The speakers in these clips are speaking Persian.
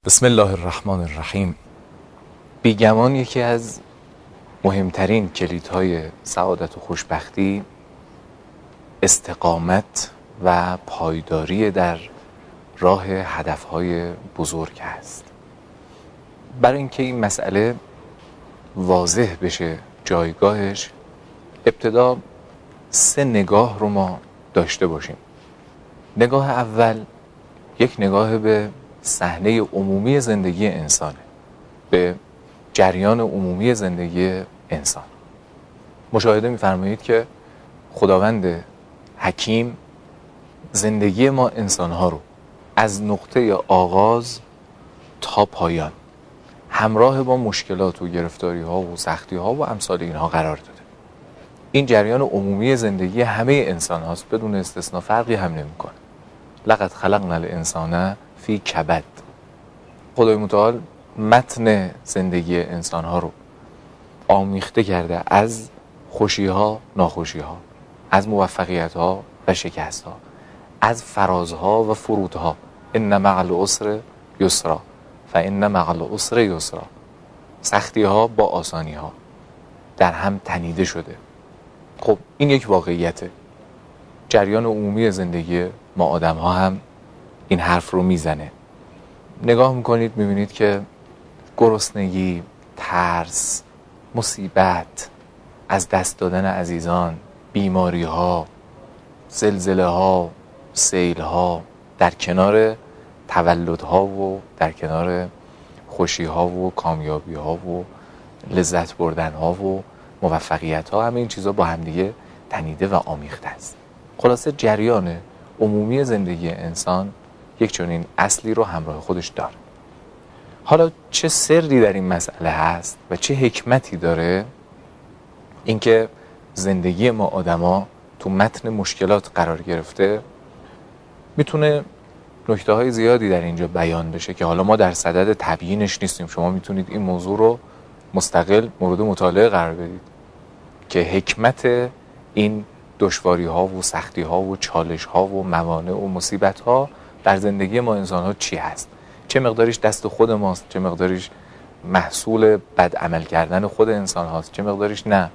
بسم الله الرحمن الرحیم. بیگمان یکی از مهمترین کلیدهای سعادت و خوشبختی استقامت و پایداری در راه هدفهای بزرگ است. برای اینکه این مسئله واضح بشه جایگاهش، ابتدا 3 نگاه رو ما داشته باشیم. نگاه اول یک نگاه به صحنه عمومی زندگی انسانه، به جریان عمومی زندگی انسان. مشاهده می‌فرمایید که خداوند حکیم زندگی ما انسان‌ها رو از نقطه آغاز تا پایان همراه با مشکلات و گرفتاری‌ها و سختی‌ها و امثال اینها قرار داده. این جریان عمومی زندگی همه انسان هاست، بدون استثناء فرقی هم نمی‌کنه. لقد خلقنا الانسان فی کبد. خدای متعال متن زندگی انسان ها رو آمیخته کرده از خوشی ها، ناخوشی ها، از موفقیت ها و شکست ها، از فرازها و فرودها. ان مع العسر یسرا فان مع العسر یسرا. سختی ها با آسانی ها در هم تنیده شده. خب این یک واقعیته. جریان عمومی زندگی ما آدم ها هم این حرف رو میزنه. نگاه میکنید میبینید که گرسنگی، ترس، مصیبت، از دست دادن عزیزان، بیماری ها، زلزله ها، سیل ها، در کنار تولد ها و در کنار خوشی ها و کامیابی ها و لذت بردن ها و موفقیت ها، همه این چیزا با همدیگه تنیده و آمیخته است. خلاصه جریان عمومی زندگی انسان یک چنین اصلی رو همراه خودش داره. حالا چه سری در این مسئله هست و چه حکمتی داره اینکه زندگی ما آدما تو متن مشکلات قرار گرفته؟ میتونه نکته های زیادی در اینجا بیان بشه که حالا ما در صدد تبیینش نیستیم. شما میتونید این موضوع رو مستقل مورد مطالعه قرار بدید که حکمت این دشواری ها و سختی ها و چالش ها و موانع و مصیبت ها در زندگی ما انسان ها چی هست. چه مقداریش دست خود ماست، چه مقداریش محصول بد عمل کردن خود انسان هاست، چه مقداریش نه،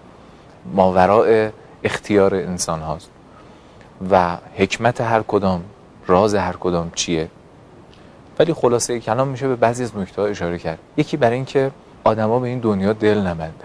ماوراء اختیار انسان هاست و حکمت هر کدام، راز هر کدام چیه. ولی خلاصه کلام میشه به بعضی از نکته ها اشاره کرد. یکی برای این که آدما به این دنیا دل نبندن،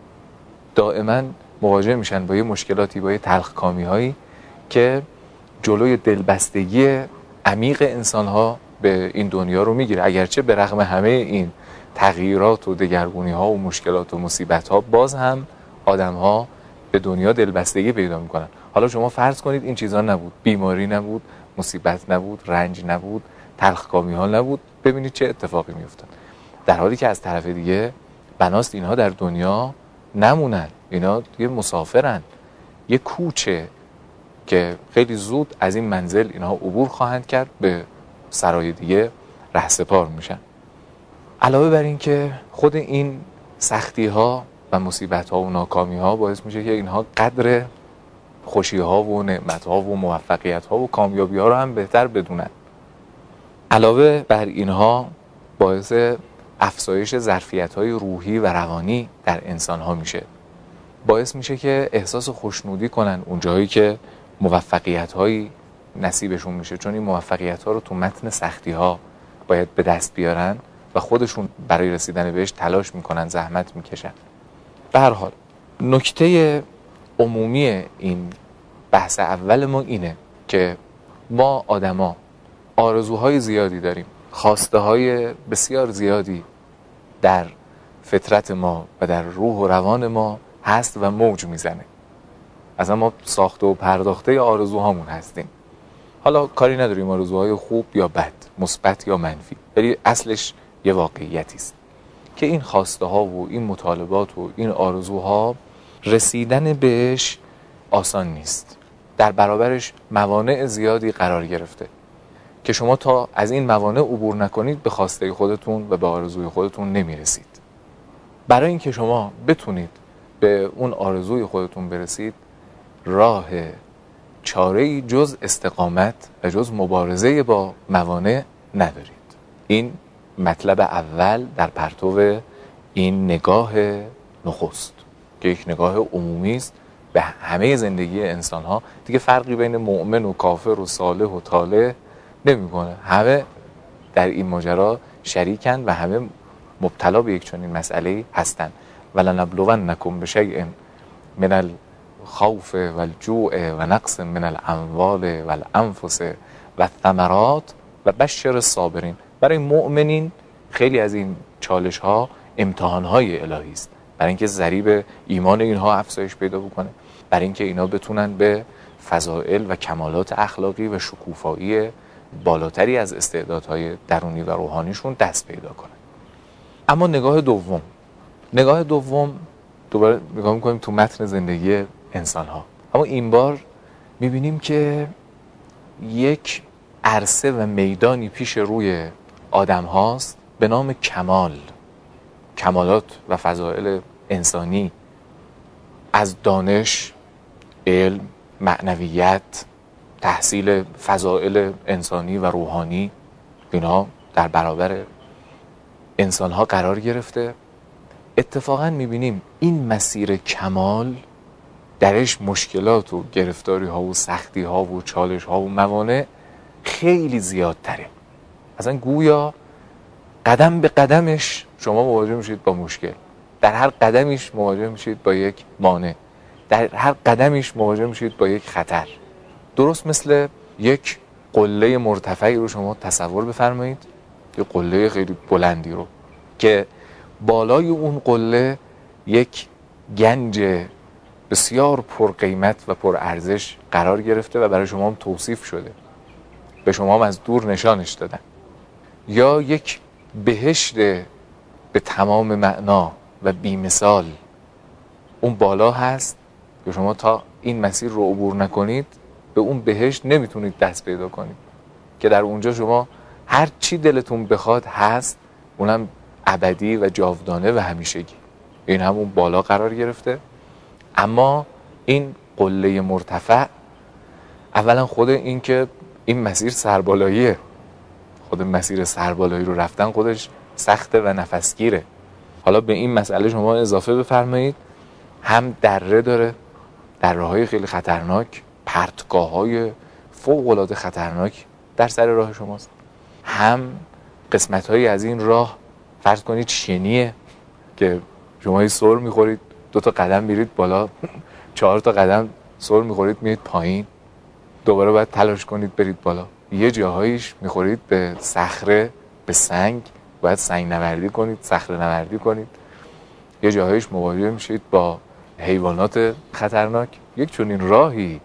دائما مواجه میشن با یه مشکلاتی، با یه تلخکامی هایی که جلوی دلبستگی عمیق انسان ها به این دنیا رو میگیره. اگرچه به رغم همه این تغییرات و دگرگونی ها و مشکلات و مصیبت ها، باز هم آدم ها به دنیا دلبستگی پیدا میکنن. حالا شما فرض کنید این چیزا نبود، بیماری نبود، مصیبت نبود، رنج نبود، تلخکامی ها نبود، ببینید چه اتفاقی میافتاد. در حالی که از طرف دیگه بناست اینها در دنیا نمونن، اینا یه مسافرن، یه کوچه که خیلی زود از این منزل اینها عبور خواهند کرد، به سرای دیگه رهسپار میشن. علاوه بر این که خود این سختی ها و مصیبت ها و ناکامی ها باعث میشه که اینها قدر خوشی ها و نعمت ها و موفقیت ها و کامیابی ها رو هم بهتر بدونن. علاوه بر اینها باعث افزایش ظرفیت های روحی و روانی در انسان ها میشه. باعث میشه که احساس خوشنودی کنن اون جایی که موفقیت هایی نصیبشون میشه، چون این موفقیت ها رو تو متن سختی ها باید به دست بیارن و خودشون برای رسیدن بهش تلاش میکنن، زحمت میکشن. به هر حال نکته عمومی این بحث اول ما اینه که ما آدما آرزوهای زیادی داریم، خواسته های بسیار زیادی در فطرت ما و در روح و روان ما هست و موج میزنه. اصلا ما ساخته و پرداخته آرزوهامون هستیم. حالا کاری نداریم آرزوهای خوب یا بد، مثبت یا منفی، ولی اصلش یه واقعیتی است که این خواسته ها و این مطالبات و این آرزوها رسیدن بهش آسان نیست. در برابرش موانع زیادی قرار گرفته که شما تا از این موانع عبور نکنید به خواسته خودتون و به آرزوی خودتون نمیرسید. برای اینکه شما بتونید به اون آرزوی خودتون برسید، راه چاره‌ای جز استقامت و جز مبارزه با موانع ندارید. این مطلب اول در پرتو این نگاه نخست که یک نگاه عمومی است به همه زندگی انسان ها. دیگه فرقی بین مؤمن و کافر و صالح و طالح نمیکنه، همه در این ماجرا شریکن و همه مبتلا به یک چنین مسئله هستند. ولنبلونکم بشیء من الخوف والجوع و نقص من الاموال والانفس والثمرات و بشر الصابرین. برای مؤمنین خیلی از این چالش ها امتحان های الهی است، برای اینکه ضریب ایمان اینها افزایش پیدا بکنه، برای اینکه اینا بتونن به فضائل و کمالات اخلاقی و شکوفایی بالاتری از استعدادهای درونی و روحانیشون دست پیدا کنن. اما نگاه دوم دوباره نگاه میکنیم تو متن زندگی انسان ها، اما این بار میبینیم که یک عرصه و میدانی پیش روی آدم هاست به نام کمالات و فضائل انسانی، از دانش، علم، معنویت، تحصیل فضائل انسانی و روحانی، اینا در برابر انسان ها قرار گرفته. اتفاقا میبینیم این مسیر کمال درش مشکلات و گرفتاری ها و سختی ها و چالش ها و موانع خیلی زیادتره. اصلا گویا قدم به قدمش شما مواجه میشید با مشکل، در هر قدمیش مواجه میشید با یک مانع، در هر قدمیش مواجه میشید با یک خطر. درست مثل یک قله مرتفعی رو شما تصور بفرمایید، یک قله خیلی بلندی رو که بالای اون قله یک گنج بسیار پرقیمت و پرارزش قرار گرفته و برای شما هم توصیف شده، به شما هم از دور نشانش دادن. یا یک بهشت به تمام معنا و بی‌مثال اون بالا هست که شما تا این مسیر رو عبور نکنید به اون بهشت نمیتونید دست پیدا کنید، که در اونجا شما هر چی دلتون بخواد هست، اونم ابدی و جاودانه و همیشگی. این همون بالا قرار گرفته. اما این قله مرتفع، اولا خود این که این مسیر سربالاییه، خود مسیر سربالایی رو رفتن خودش سخته و نفسگیره. حالا به این مسئله شما اضافه بفرمایید هم دره داره، دره‌های خیلی خطرناک، پرتگاه‌های فوق‌العاده خطرناک در سر راه شماست، هم قسمت‌هایی از این راه فرض کنید شنیه که شما سر می‌خورید 2 تا قدم میرید بالا، 4 تا قدم سر می‌خورید میرید پایین، دوباره باید تلاش کنید برید بالا. یه جاهاییش می‌خورید به صخره، به سنگ، باید سنگ نوردی کنید، صخره نوردی کنید. یه جاهاییش مواجه میشید با حیوانات خطرناک. یک چنین راهی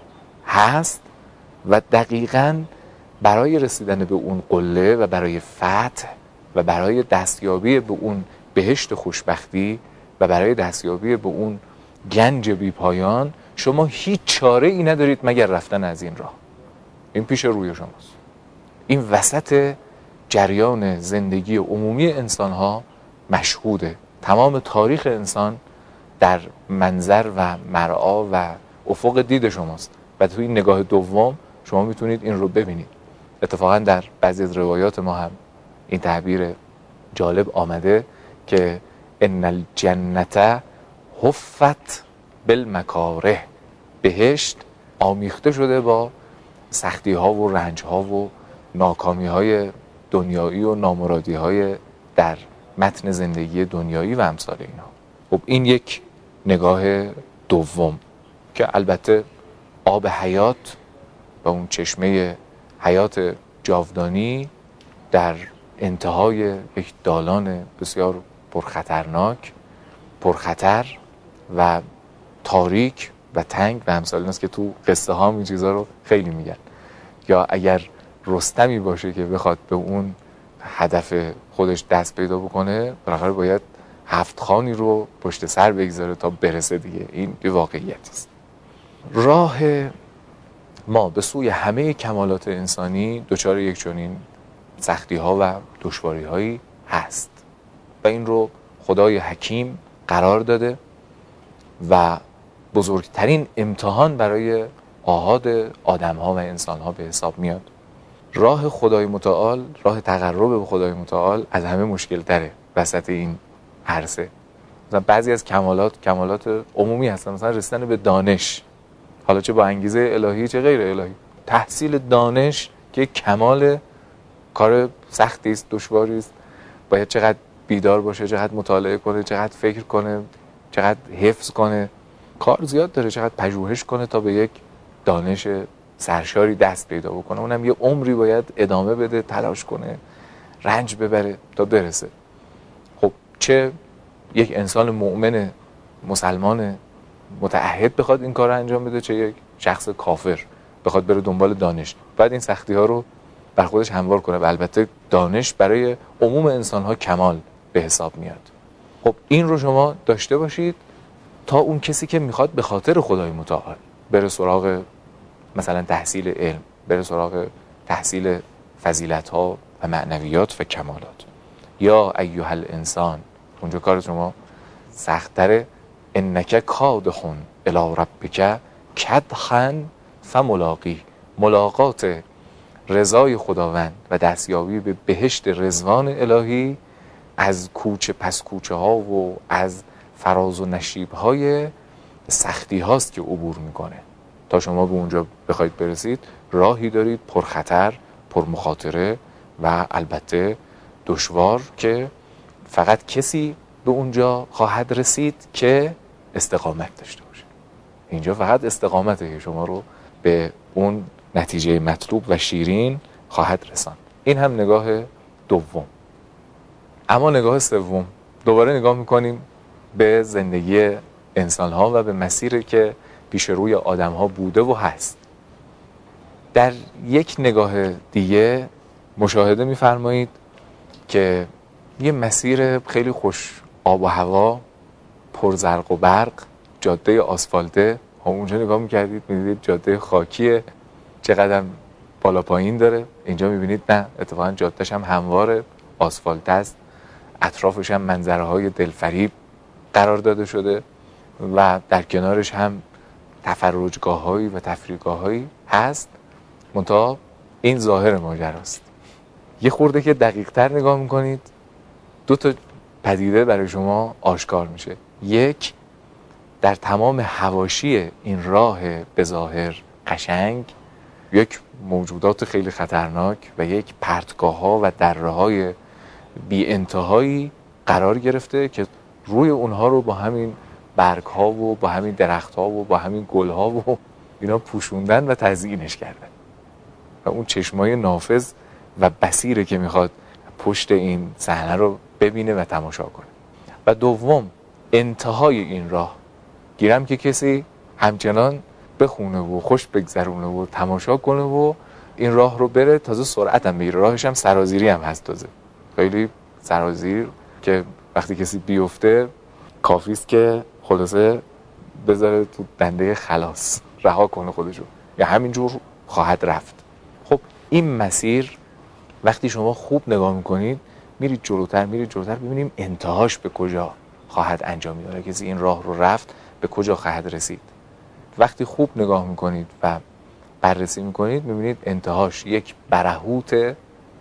هست و دقیقاً برای رسیدن به اون قله و برای فتح و برای دستیابی به اون بهشت خوشبختی و برای دستیابی به اون گنج بی پایان شما هیچ چاره ای ندارید مگر رفتن از این راه. این پیش روی شماست. این وسط جریان زندگی عمومی انسان ها مشهوده. تمام تاریخ انسان در منظر و مرعا و افق دید شماست و توی این نگاه دوم شما میتونید این رو ببینید. اتفاقا در بعضی از روایات ما هم این تعبیر جالب آمده که ان الجنة حفت بالمکاره، بهشت آمیخته شده با سختی ها و رنج ها و ناکامی های دنیایی و نامرادی های در متن زندگی دنیایی و امثال اینها. خب این یک نگاه دوم که البته آب حیات و اون چشمه حیات جاودانی در انتهای یک دالان بسیار پرخطر و تاریک و تنگ و امثال ایناست که تو قصه ها این چیزها رو خیلی میگن. یا اگر رستمی باشه که بخواد به اون هدف خودش دست پیدا بکنه، بالاخره باید 7 خانی رو پشت سر بگذاره تا برسه دیگه. این یه واقعیت است. راه ما به سوی همه کمالات انسانی دچار یک چنین سختی ها و دشواری هایی هست و این رو خدای حکیم قرار داده و بزرگترین امتحان برای آحاد آدم ها و انسان ها به حساب میاد. راه خدای متعال، راه تقرب به خدای متعال از همه مشکل تره وسط این عرصه. مثلا بعضی از کمالات عمومی هستن، مثلا رسیدن به دانش، حالا چه با انگیزه الهی چه غیر الهی. تحصیل دانش که کمال کار سختی است، دشواری است، باید چقدر بیدار باشه، چقدر مطالعه کنه، چقدر فکر کنه، چقدر حفظ کنه، کار زیاد داره، چقدر پژوهش کنه تا به یک دانش سرشاری دست پیدا بکنه. اونم یه عمری باید ادامه بده، تلاش کنه، رنج ببره تا برسه. خب چه یک انسان مؤمن مسلمان متعهد بخواد این کار رو انجام بده، چه یک شخص کافر بخواد بره دنبال دانش، بعد این سختی ها رو بر خودش هموار کنه. و البته دانش برای عموم انسان ها کمال به حساب میاد. خب این رو شما داشته باشید تا اون کسی که میخواد به خاطر خدای متعال بره سراغ مثلا تحصیل علم، بره سراغ تحصیل فضیلت ها و معنویات و کمالات. یا ایها الانسان، اونجا کار شما سخت‌تره، انک کادح الی ربک کدحا فملاقیه. ملاقات رضای خداوند و دستیابی به بهشت رضوان الهی از کوچه پس کوچه ها و از فراز و نشیب های سختی هاست که عبور میکنه. تا شما به اونجا بخواید برسید راهی دارید پرخطر، پرمخاطره و البته دشوار که فقط کسی به اونجا خواهد رسید که استقامت داشته باشه. اینجا فقط استقامته که شما رو به اون نتیجه مطلوب و شیرین خواهد رساند. این هم نگاه دوم. اما نگاه سوم، دوباره نگاه میکنیم به زندگی انسان ها و به مسیری که پیش روی آدم ها بوده و هست. در یک نگاه دیگه مشاهده میفرمایید که یه مسیر خیلی خوش آب و هوا، پر زرق و برق، جاده آسفالته. اونجا نگاه میکردید میدیدید جاده خاکیه، چقدر بالا پایین داره. اینجا میبینید نه، اتفاقا جادهش هم همواره، آسفالت است، اطرافش هم منظره های دلفریب قرار داده شده و در کنارش هم تفرجگاه هایی و تفریحگاه هایی هست. منتها این ظاهر ماجراست. یه خورده که دقیق تر نگاه میکنید دو تا پدیده برای شما آشکار میشه. یک، در تمام حواشی این راه به ظاهر قشنگ یک موجودات خیلی خطرناک و یک پرتگاه ها و دره های بی انتهایی قرار گرفته که روی اونها رو با همین برگ ها و با همین درخت ها و با همین گل ها و اینا پوشوندن و تزیینش کردن و اون چشمای نافذ و بصیره که میخواد پشت این صحنه رو ببینه و تماشا کنه. و دوم، انتهای این راه گیرم که کسی همچنان بخونه و خوش بگذرونه و تماشا کنه و این راه رو بره، تازه سرعت هم بگیره. راهش هم سرازیری هم هست، تازه خیلی سرازیر که وقتی کسی بیفته کافیست که خلاصه بذاره تو دنده خلاص، رها کنه خودشو، یا همینجور خواهد رفت. خب این مسیر وقتی شما خوب نگاه میکنید میرید جلوتر ببینیم انتهاش به کجا خواهد انجام داره. کسی این راه رو رفت به کجا خواهد رسید. وقتی خوب نگاه میکنید و بررسی میکنید میبینید انتهاش یک برهوت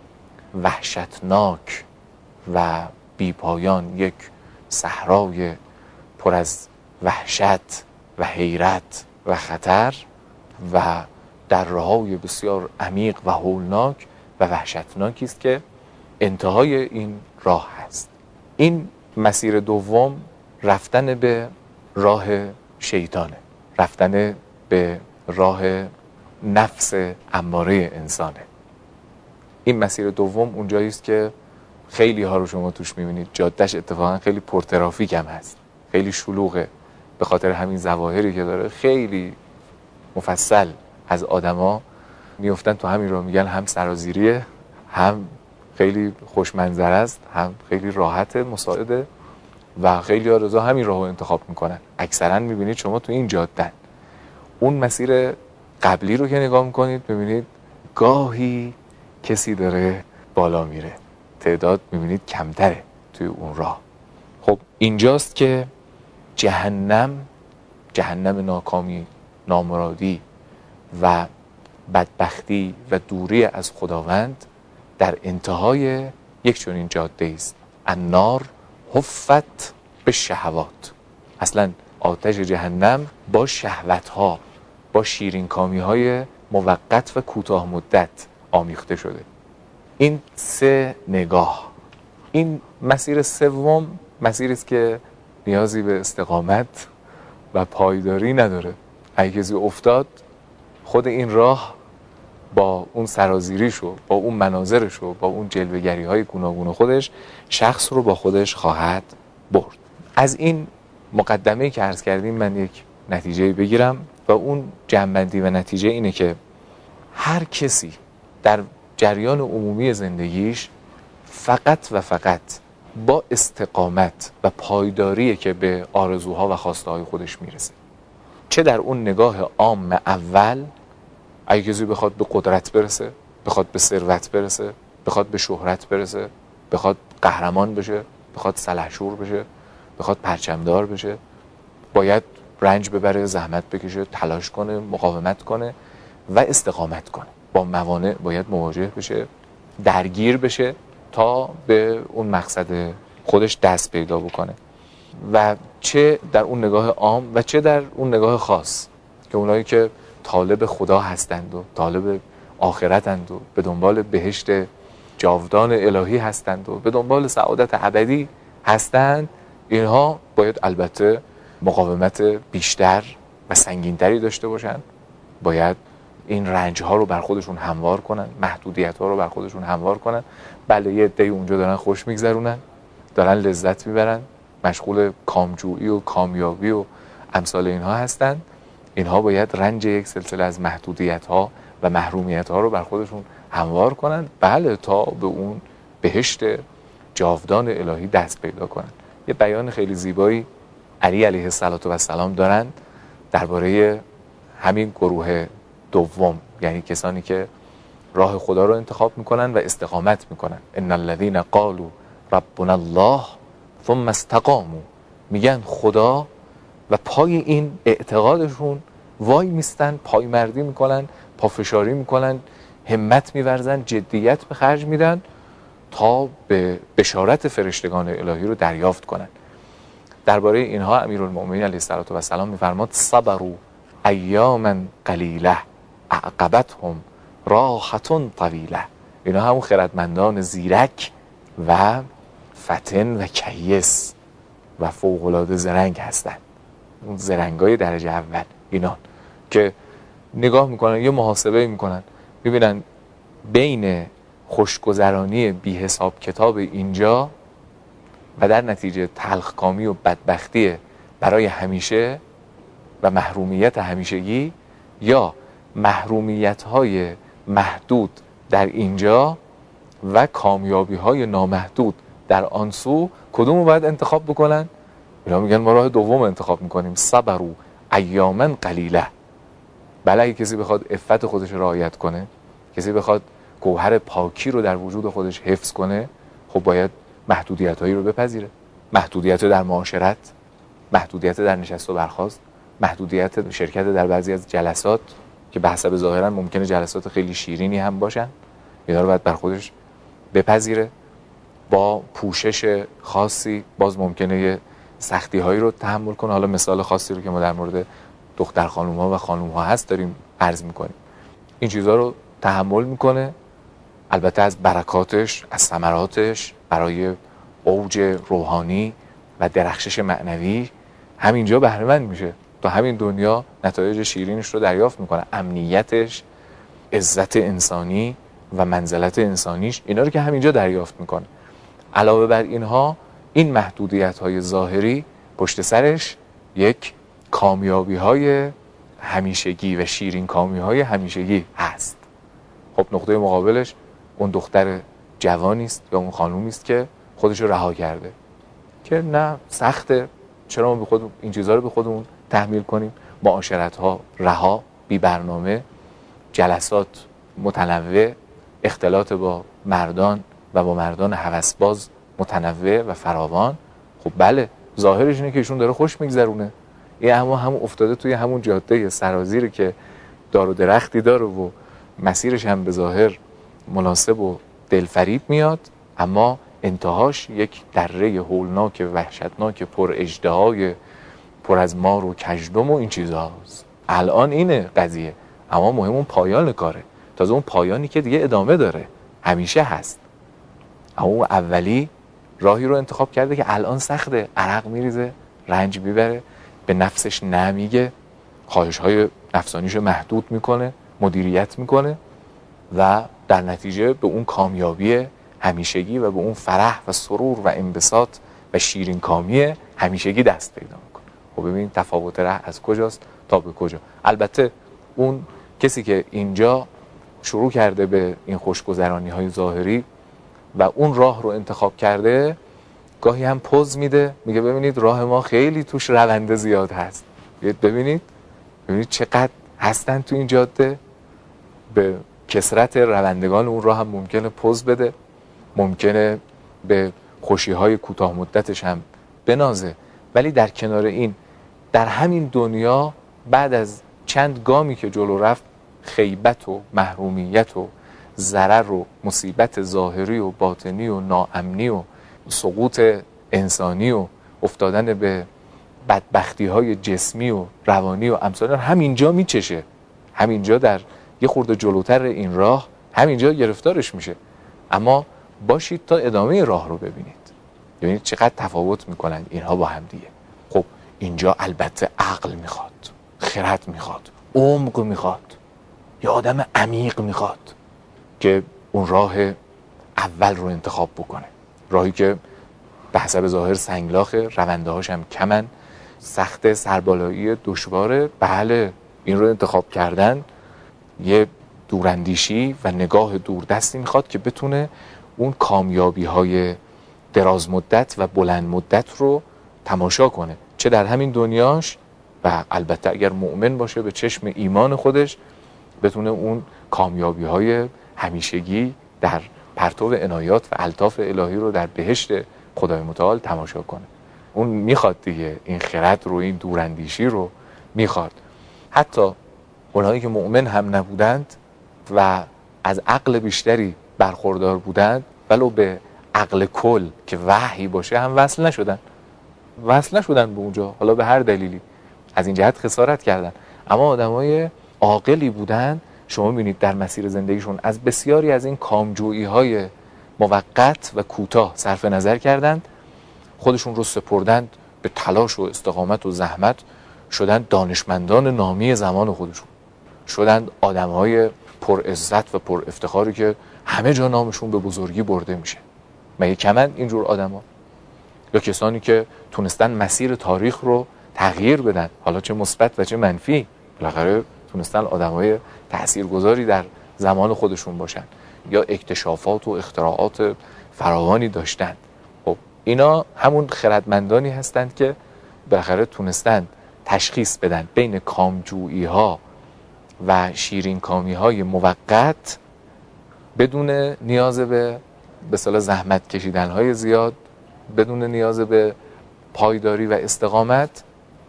وحشتناک و بیپایان، یک صحرای پر از وحشت و حیرت و خطر و دره‌های بسیار عمیق و هولناک و وحشتناکی است که انتهای این راه هست. این مسیر دوم رفتن به راه شیطانه، رفتن به راه نفس اماره انسانه. این مسیر دوم اونجایی است که خیلی ها رو شما توش میبینید. جادهش اتفاقا خیلی پرترافیک هم هست، خیلی شلوغه، به خاطر همین ظواهری که داره. خیلی مفصل از آدما میافتن تو همین راه، میگن هم سرازیریه، هم خیلی خوشمنظر است، هم خیلی راحت مساعده و خیلی ها رضا همین راهو انتخاب میکنن. اکثرا میبینید شما تو این جاده. اون مسیر قبلی رو که نگاه میکنید میبینید گاهی کسی داره بالا میره، تعداد میبینید کمتره توی اون راه. خب اینجاست که جهنم ناکامی، نامرادی و بدبختی و دوری از خداوند در انتهای یک چنین جاده است. النار حفت به شهوات. اصلا آتش جهنم با شهوتها، با شیرینکامی‌های موقت و کوتاه مدت آمیخته شده. این 3 نگاه. این مسیر سوم مسیری است که نیازی به استقامت و پایداری نداره. اگه کسی افتاد، خود این راه با اون سرازیریشو، با اون مناظرشو، با اون جلوه‌گری‌های گوناگون خودش شخص رو با خودش خواهد برد. از این مقدمه‌ای که عرض کردیم من یک نتیجه بگیرم و اون جمع‌بندی و نتیجه اینه که هر کسی در جریان عمومی زندگیش فقط و فقط با استقامت و پایداری که به آرزوها و خواسته‌های خودش میرسه، چه در اون نگاه عام اول، اگه کسی بخواد به قدرت برسه، بخواد به ثروت برسه، بخواد به شهرت برسه، بخواد قهرمان بشه، بخواد سلحشور بشه، بخواد پرچمدار بشه، باید رنج ببره، زحمت بکشه، تلاش کنه، مقاومت کنه و استقامت کنه. با موانع باید مواجه بشه، درگیر بشه تا به اون مقصد خودش دست پیدا بکنه. و چه در اون نگاه عام و چه در اون نگاه خاص که اونایی که طالب خدا هستند و طالب آخرتند و به دنبال بهشت جاودان الهی هستند و به دنبال سعادت ابدی هستند، اینها باید البته مقاومت بیشتر و سنگین‌تری داشته باشن، باید این رنج‌ها رو بر خودشون هموار کنن، محدودیت‌ها رو بر خودشون هموار کنن. بله یه عده‌ای اونجا دارن خوش میگذرونن، دارن لذت میبرن، مشغول کامجویی و کامیابی و امثال اینها هستن. اینها باید رنج یک سلسله از محدودیت‌ها و محرومیت‌ها رو بر خودشون هموار کنن، بله تا به اون بهشت جاودان الهی دست پیدا کنن. یه بیان خیلی زیبایی علی علیه السلام دارن درباره همین گروه دوم، یعنی کسانی که راه خدا رو انتخاب میکنن و استقامت میکنن. ان الذين قالوا ربنا الله ثم استقاموا، میگن خدا و پای این اعتقادشون وای میستن، پای مردی میکنن، پافشاری میکنن، همت میورزن، جدیت به خرج میدن تا به بشارت فرشتگان الهی رو دریافت کنن. درباره اینها امیرالمؤمنین علیه السلام میفرماد صبروا ایاما قلیله عقبتهم راحة طویله. اینا همون خردمندان زیرک و فطن و کیس و فوق‌العاده زرنگ هستن. اون زرنگای درجه اول اینا که نگاه میکنن، یه محاسبه میکنن، میبینن بین خوشگذرانی بی حساب کتاب اینجا و در نتیجه تلخکامی و بدبختی برای همیشه و محرومیت همیشگی، یا محرومیت‌های محدود در اینجا و کامیابی‌های نامحدود در آن سو، کدوم رو باید انتخاب بکنن؟ اینا میگن ما راه دوم انتخاب میکنیم، صبروا ایاما قلیله. بله اگه کسی بخواد عفت خودش رعایت کنه، کسی بخواد گوهر پاکی رو در وجود خودش حفظ کنه، خب باید محدودیت‌هایی رو بپذیره. محدودیت در معاشرت، محدودیت در نشست و برخاست، محدودیت شرکت در بعضی از جلسات که به حسب ظاهرا ممکنه جلسات خیلی شیرینی هم باشن، اینا رو باید بر خودش بپذیره. با پوشش خاصی باز ممکنه یه سختی هایی رو تحمل کنه. حالا مثال خاصی رو که ما در مورد دختر خانوم ها و خانوم ها هست داریم عرض میکنیم. این چیزها رو تحمل میکنه، البته از برکاتش، از ثمراتش برای اوج روحانی و درخشش معنوی همینجا بهره مند میشه، تا همین دنیا نتایج شیرینش رو دریافت میکنه. امنیتش، عزت انسانی و منزلت انسانیش، اینا رو که همینجا دریافت میکنه. علاوه بر اینها این محدودیت های ظاهری پشت سرش یک کامیابی های همیشگی و شیرین کامی های همیشگی هست. خب نقطه مقابلش اون دختر جوانی است یا اون خانومی است که خودش رو رها کرده، که نه سخته، چرا ما این چیزها رو به خودمون تحمیل کنیم؟ معاشرت ها رها، بی برنامه، جلسات متنوع، اختلاط با مردان و با مردان هوسباز متنوع و فراوان. خب بله ظاهرش اینه که ایشون داره خوش میگذرونه، این اما هم افتاده توی همون جاده سرازیری که دار و درختی داره و مسیرش هم به ظاهر مناسب و دلفریب میاد، اما انتهاش یک دره هولناک وحشتناک پر اژدهای پر از مار و کژدم و این چیزهاست. الان اینه قضیه، اما مهم اون پایان کاره. تازه اون پایانی که دیگه ادامه داره، همیشه هست. اما اون اولی راهی رو انتخاب کرده که الان سخته، عرق میریزه، رنج میبره، به نفسش نمیگه، خواهش‌های نفسانیشو محدود میکنه، مدیریت میکنه و در نتیجه به اون کامیابی همیشگی و به اون فرح و سرور و انبساط و شیرین کامی همیشگی دست پیدا میکنه. خب ببین تفاوت راه از کجاست تا به کجا. البته اون کسی که اینجا شروع کرده به این خوشگذرانی‌های ظاهری و اون راه رو انتخاب کرده، گاهی هم پوز میده، میگه ببینید راه ما خیلی توش رونده زیاد هست. ببینید چقدر هستن تو این جاده. به کثرت روندگان اون راه هم ممکنه پوز بده، ممکنه به خوشی‌های کوتاه مدتش هم بنازه، ولی در کنار این در همین دنیا بعد از چند گامی که جلو رفت، خیبت و محرومیت و ضرر و مصیبت ظاهری و باطنی و ناامنی و سقوط انسانی و افتادن به بدبختی‌های جسمی و روانی و امثال همینجا میچشه. همینجا در یه خورده جلوتر این راه همینجا گرفتارش میشه. اما باشید تا ادامه راه رو ببینید، ببینید چقدر تفاوت میکنن اینها با هم دیگه. خب اینجا البته عقل میخواد، خرد میخواد، عمق میخواد، یه آدم عمیق میخواد که اون راه اول رو انتخاب بکنه. راهی که به حسب ظاهر سنگلاخه، رونده‌هاش هم کمن، سخت، سربالایی، دشواره. بله، این رو انتخاب کردن یه دوراندیشی و نگاه دوردستی میخواد که بتونه اون کامیابی‌های دراز مدت و بلند مدت رو تماشا کنه، چه در همین دنیاش و البته اگر مؤمن باشه به چشم ایمان خودش بتونه اون کامیابی‌های همیشگی در پرتو عنایات و الطاف الهی رو در بهشت خدای متعال تماشا کنه. اون میخواد دیگه، این خرد رو، این دوراندیشی رو میخواد. حتی اونهایی که مؤمن هم نبودند و از عقل بیشتری برخوردار بودند، ولو به عقل کل که وحی باشه هم وصل نشدن به اونجا، حالا به هر دلیلی از این جهت خسارت کردن. اما آدمای عاقلی بودن، شما می‌بینید در مسیر زندگیشون از بسیاری از این کامجویی‌های موقت و کوتاه صرف نظر کردند، خودشون رو سپردند به تلاش و استقامت و زحمت، شدند دانشمندان نامی زمان خودشون، شدند آدم‌های پر عزت و پر افتخاری که همه جا نامشون به بزرگی برده میشه. مگه کمن اینجور آدما؟ یا کسانی که تونستن مسیر تاریخ رو تغییر بدن، حالا چه مثبت و چه منفی، بالاخره تونستن آدمای تاثیرگذاری در زمان خودشون باشن، یا اکتشافات و اختراعات فراوانی داشتند. خب اینا همون خردمندانی هستند که بالاخره تونستن تشخیص بدن بین کامجویی ها و شیرین کامی های موقت بدون نیاز به اصطلاح زحمت کشیدن های زیاد، بدون نیاز به پایداری و استقامت،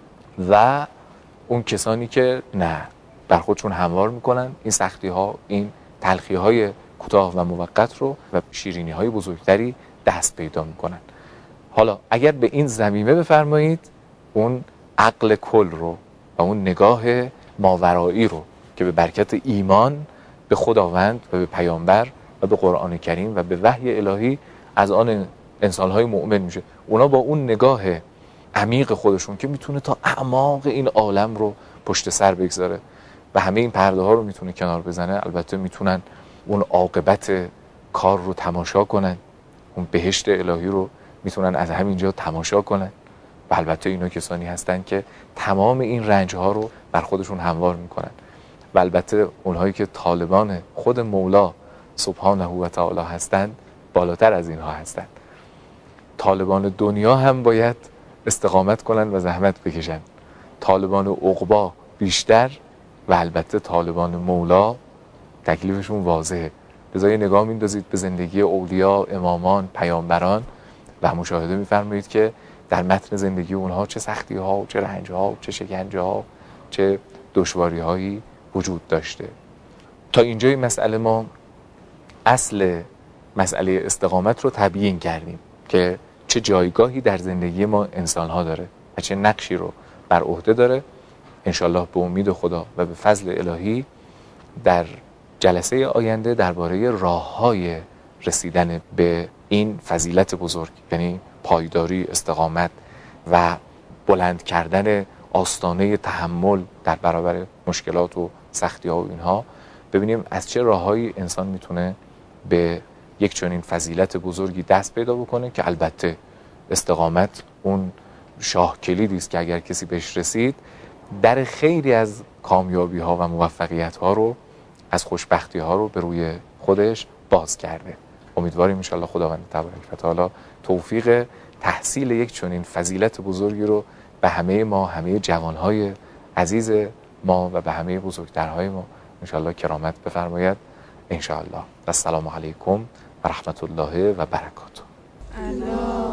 و اون کسانی که نه، بر خودشون هموار میکنن این سختی ها، این تلخی های کوتاه و موقت رو و شیرینی های بزرگتری دست پیدا میکنن. حالا اگر به این ضمیمه بفرمایید، اون عقل کل رو و اون نگاه ماورایی رو که به برکت ایمان به خداوند و به پیامبر و به قرآن کریم و به وحی الهی از آن انسان‌های مؤمن میشه، اونا با اون نگاه عمیق خودشون که میتونه تا اعماق این عالم رو پشت سر بگذاره و همه این پرده ها رو میتونه کنار بزنه، البته میتونن اون عاقبت کار رو تماشا کنن، اون بهشت الهی رو میتونن از همینجا تماشا کنن. و البته اینا کسانی هستن که تمام این رنج ها رو بر خودشون هموار میکنن. و البته اونهایی که طالبان خود مولا سبحانه و تعالی هستند بالاتر از اینها هستند. طالبان دنیا هم باید استقامت کنن و زحمت بکشن، طالبان عقبا بیشتر، و البته طالبان مولا تکلیفشون واضحه. لذا یه نگاه میندازید به زندگی اولیا، امامان، پیامبران و مشاهده میفرمایید که در متن زندگی اونها چه سختی ها، چه رنج ها، چه شکنجه ها، چه دشواری هایی وجود داشته. تا اینجای مسئله ما اصل مسئله استقامت رو تبیین کردیم که چه جایگاهی در زندگی ما انسان ها داره و چه نقشی رو بر عهده داره. انشالله به امید خدا و به فضل الهی در جلسه آینده درباره راه‌های رسیدن به این فضیلت بزرگ، یعنی پایداری، استقامت و بلند کردن آستانه تحمل در برابر مشکلات و سختی‌ها و اینها، ببینیم از چه راه‌هایی انسان میتونه به یک چنین فضیلت بزرگی دست پیدا بکنه که البته استقامت اون شاه کلیدی است که اگر کسی بهش رسید در خیلی از کامیابی ها و موفقیت ها رو، از خوشبختی ها رو به روی خودش باز کرده. امیدواریم ان شاءالله خداوند تبارک و تعالی توفیق تحصیل یک چنین فضیلت بزرگی رو به همه ما، همه جوانهای عزیز ما و به همه بزرگترهای ما ان شاءالله کرامت بفرماید ان شاءالله. السلام علیکم و رحمت الله و برکاته.